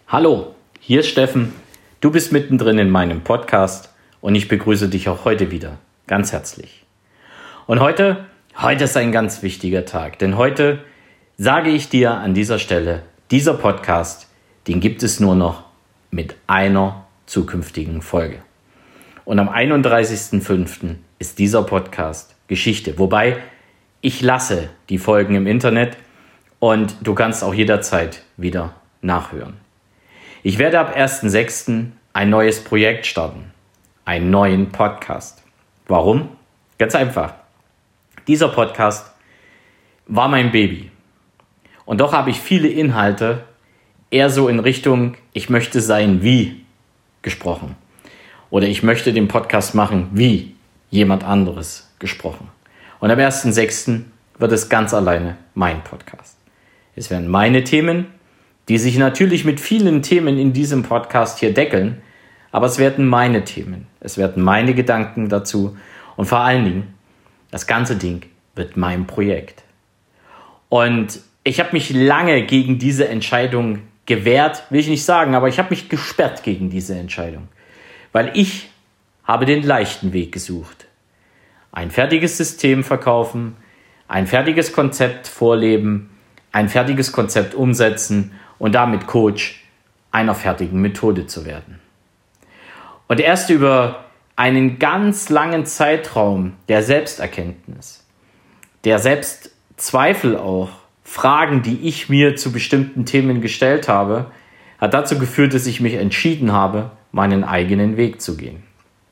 Hallo, hier ist Steffen. Du bist mittendrin in meinem Podcast und ich begrüße dich auch heute wieder ganz herzlich. Und heute ist ein ganz wichtiger Tag, denn heute sage ich dir an dieser Stelle, dieser Podcast, den gibt es nur noch mit einer zukünftigen Folge. Und am 31.05. ist dieser Podcast Geschichte, wobei ich lasse die Folgen im Internet und du kannst auch jederzeit wieder nachhören. Ich werde ab 1.06. ein neues Projekt starten, einen neuen Podcast. Warum? Ganz einfach. Dieser Podcast war mein Baby. Und doch habe ich viele Inhalte eher so in Richtung, ich möchte sein wie gesprochen. Oder ich möchte den Podcast machen wie jemand anderes gesprochen. Und am 1.06. wird es ganz alleine mein Podcast. Es werden meine Themen, die sich natürlich mit vielen Themen in diesem Podcast hier deckeln, aber es werden meine Themen, es werden meine Gedanken dazu und vor allen Dingen, das ganze Ding wird mein Projekt. Und ich habe mich lange gegen diese Entscheidung gewehrt, will ich nicht sagen, aber ich habe mich gesperrt gegen diese Entscheidung, weil ich habe den leichten Weg gesucht. Ein fertiges System verkaufen, ein fertiges Konzept vorleben, ein fertiges Konzept umsetzen und damit Coach einer fertigen Methode zu werden. Und erst über einen ganz langen Zeitraum der Selbsterkenntnis, der Selbstzweifel auch, Fragen, die ich mir zu bestimmten Themen gestellt habe, hat dazu geführt, dass ich mich entschieden habe, meinen eigenen Weg zu gehen.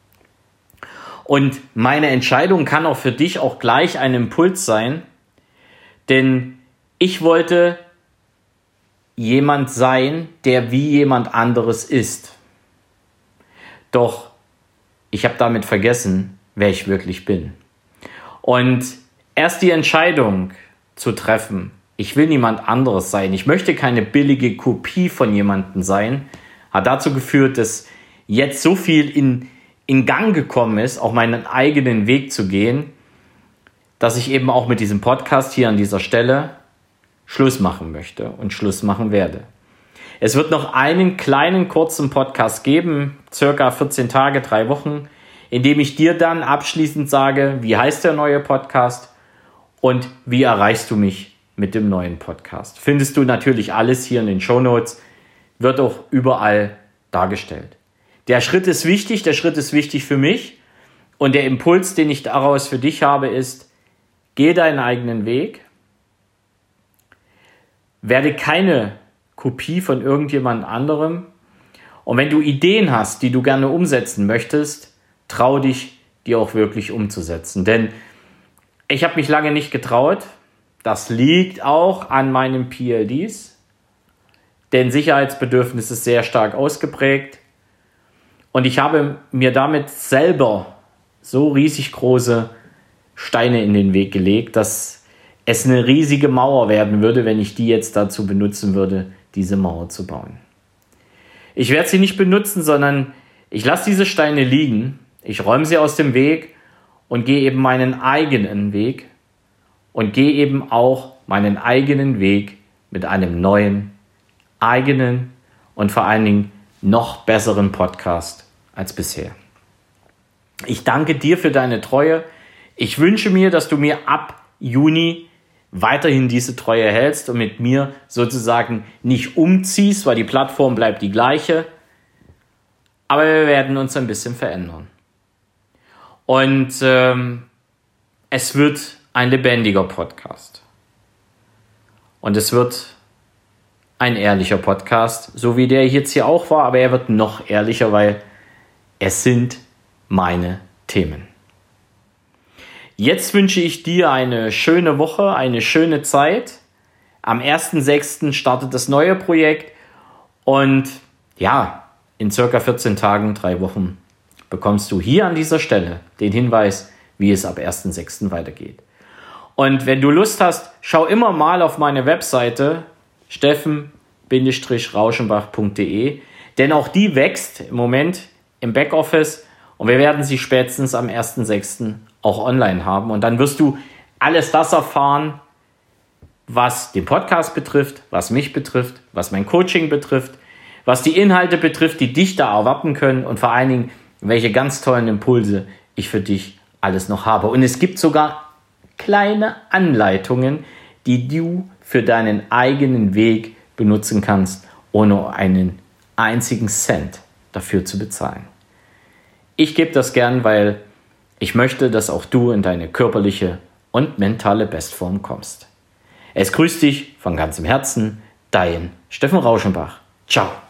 Und meine Entscheidung kann auch für dich auch gleich ein Impuls sein, denn ich wollte jemand sein, der wie jemand anderes ist. Doch ich habe damit vergessen, wer ich wirklich bin. Und erst die Entscheidung zu treffen, ich will niemand anderes sein, ich möchte keine billige Kopie von jemandem sein, hat dazu geführt, dass jetzt so viel in Gang gekommen ist, auch meinen eigenen Weg zu gehen, dass ich eben auch mit diesem Podcast hier an dieser Stelle Schluss machen möchte und Schluss machen werde. Es wird noch einen kleinen kurzen Podcast geben, circa 14 Tage, 3 Wochen, in dem ich dir dann abschließend sage, wie heißt der neue Podcast und wie erreichst du mich mit dem neuen Podcast. Findest du natürlich alles hier in den Shownotes, wird auch überall dargestellt. Der Schritt ist wichtig für mich und der Impuls, den ich daraus für dich habe, ist, geh deinen eigenen Weg, werde keine Kopie von irgendjemand anderem und wenn du Ideen hast, die du gerne umsetzen möchtest, trau dich, die auch wirklich umzusetzen. Denn ich habe mich lange nicht getraut, das liegt auch an meinen PLDs, denn Sicherheitsbedürfnis ist sehr stark ausgeprägt und ich habe mir damit selber so riesig große Steine in den Weg gelegt, dass es eine riesige Mauer werden würde, wenn ich die jetzt dazu benutzen würde, diese Mauer zu bauen. Ich werde sie nicht benutzen, sondern ich lasse diese Steine liegen, ich räume sie aus dem Weg und gehe eben meinen eigenen Weg und gehe eben auch meinen eigenen Weg mit einem neuen, eigenen und vor allen Dingen noch besseren Podcast als bisher. Ich danke dir für deine Treue. Ich wünsche mir, dass du mir ab Juni weiterhin diese Treue hältst und mit mir sozusagen nicht umziehst, weil die Plattform bleibt die gleiche, aber wir werden uns ein bisschen verändern. Und es wird ein lebendiger Podcast. Und es wird ein ehrlicher Podcast, so wie der jetzt hier auch war, aber er wird noch ehrlicher, weil es sind meine Themen. Jetzt wünsche ich dir eine schöne Woche, eine schöne Zeit. Am 1.06. startet das neue Projekt und ja, in circa 14 Tagen, 3 Wochen bekommst du hier an dieser Stelle den Hinweis, wie es ab 1.06. weitergeht. Und wenn du Lust hast, schau immer mal auf meine Webseite steffen-rauschenbach.de, denn auch die wächst im Moment im Backoffice und wir werden sie spätestens am 1.06. auch online haben. Und dann wirst du alles das erfahren, was den Podcast betrifft, was mich betrifft, was mein Coaching betrifft, was die Inhalte betrifft, die dich da erwarten können und vor allen Dingen, welche ganz tollen Impulse ich für dich alles noch habe. Und es gibt sogar kleine Anleitungen, die du für deinen eigenen Weg benutzen kannst, ohne einen einzigen Cent dafür zu bezahlen. Ich gebe das gern, weil ich möchte, dass auch du in deine körperliche und mentale Bestform kommst. Es grüßt dich von ganzem Herzen, dein Steffen Rauschenbach. Ciao.